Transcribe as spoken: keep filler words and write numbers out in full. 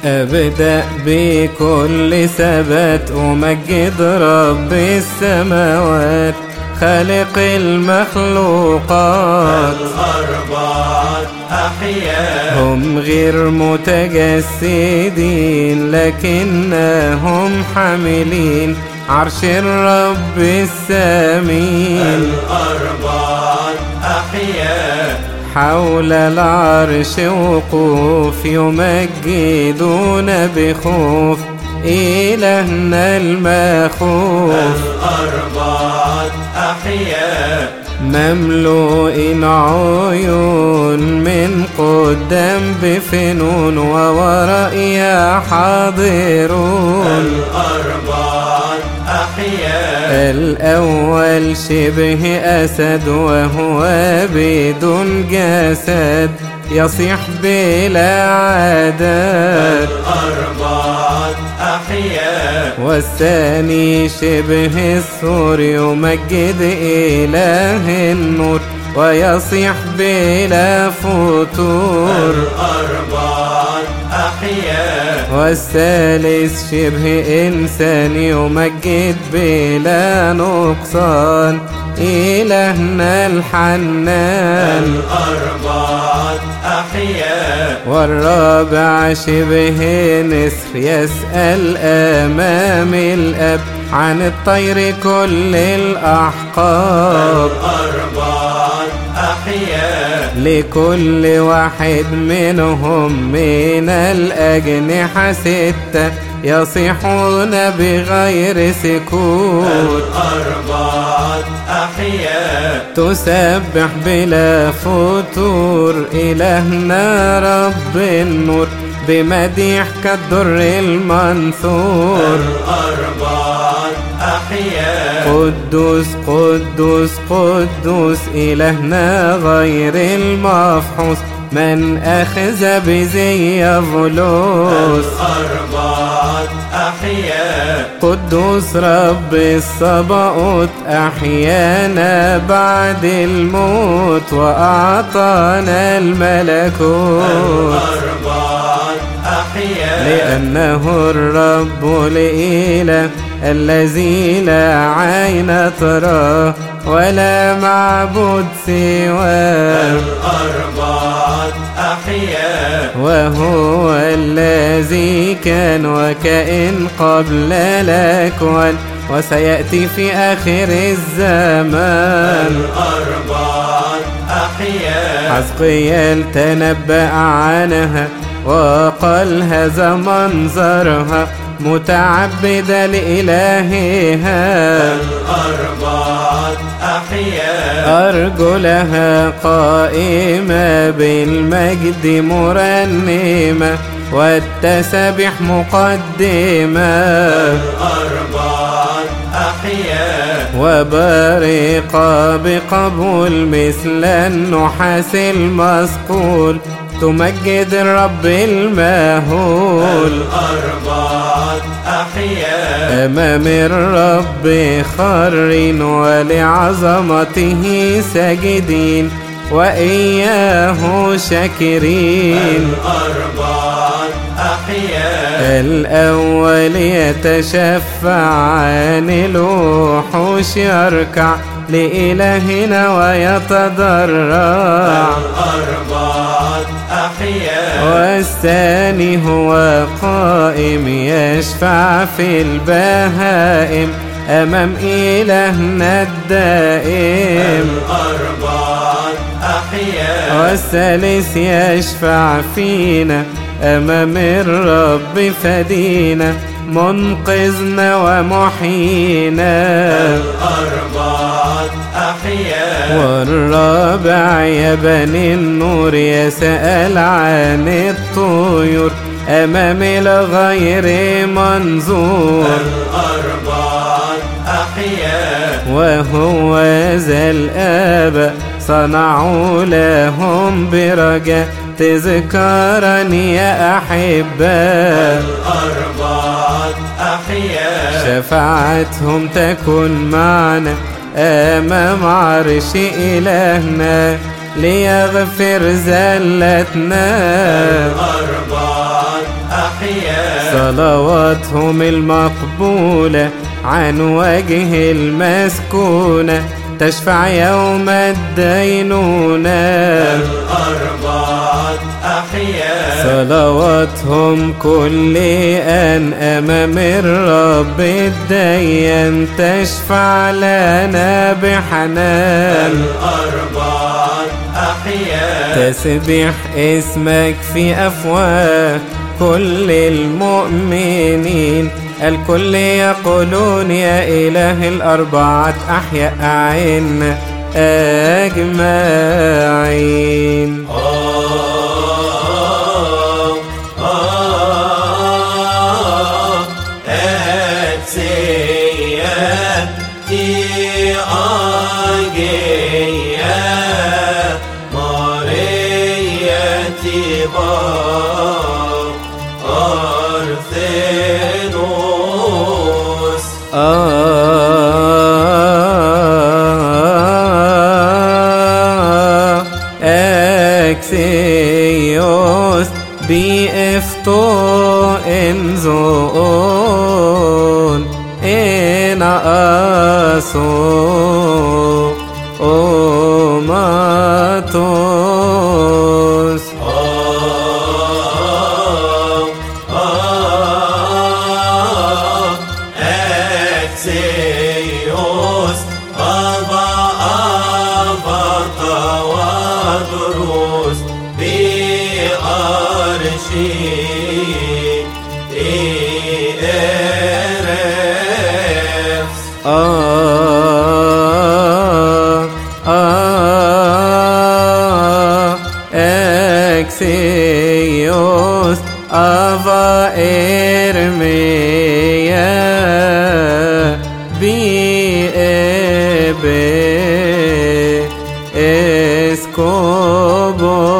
أبدأ بكل ثبات أمجد رب السماوات خالق المخلوقات. الأربعة أحياء هم غير متجسدين لكنهم حاملين عرش الرب السمين. الأربعة أحياء حول العرش وقوف يمجدون بخوف إلهنا المخوف. الأربعة أحياء مملوء عيون من قدام بفنون وورائها حاضرون. الأربعة أحياء الأول شبه أسد وهو بدون جسد يصيح بلا عدد. الأربعة أحياء والثاني شبه الثور يمجد إله النور ويصيح بلا فتور. الأربعة أحياء والثالث شبه إنسان يمجد بلا نقصان إلهنا الحنان. الأربعة أحياء والرابع شبه نسر يسأل أمام الأب عن الطير كل الأحقاب. الأربعة أحياء لكل واحد منهم من الأجنحة ستة يصيحون بغير سكوت. الأربعة أحياء تسبح بلا فتور إلهنا رب النور بمديح كالدر المنثور. الأربعة أحياء قدوس قدوس قدوس إلهنا غير المفحوص من أخذ بزي فلوس. الأربعة أحياء قدوس رب الصباؤوت أحيانا بعد الموت وأعطانا الملكوت. الأربعة أحياء لأنه الرب الإله الذي لا عين تراه ولا معبود سواه. الأربعة أحياء وهو الذي كان وكائن قبل الأكوان وسيأتي في آخر الزمان. الأربعة أحياء حزقيال تنبأ عنها وقال هذا منظرها متعبدة لإلهها. الأربعة أحياء أرجلها قائمة بالمجد مرنمة والتسبيح مقدمة. الأربعة أحياء وبارقة بقبول مثل النحاس المصقول تمجد الرب المهول. الأربعة أحياء أمام الرب خارين ولعظمته ساجدين وإياه شاكرين. الأربعة أحياء الأول يتشفع عن الوحوش يركع لإلهنا ويتضرع. الأربعة أحياء والثاني هو قائم يشفع في البهائم أمام إلهنا الدائم. الأربعة أحياء والثالث يشفع فينا أمام الرب فدينا منقذنا ومحيينا. الأربعة أحياء والرابع يا بني النور يسأل عن الطيور أمام الغير منظور. الأربعة أحياء وهو ذا الآباء صنعوا لهم برجاء تذكارا يا أحباء. الأربعة أحياء شفاعتهم تكن معنا أمام عرش إلهنا ليغفر زلتنا. الأربعة أحيا صلواتهم المقبولة عن وجه المسكونة تشفع يوم الدينونة. الأربعة أحيا صلواتهم كل آن أمام الرب الديان تشفع لنا بحنان. الأربعة أحيا تسبح اسمك في أفواه كل المؤمنين الكل يقولون يا إله الأربعة أحياء أعنا أجمعين. Axios bifto enzon ena aso omatos. Axios aba aba tawadros بأرشي إيرفس. آه آه أكسيوس أفا إرميا بي إبي إسكوبو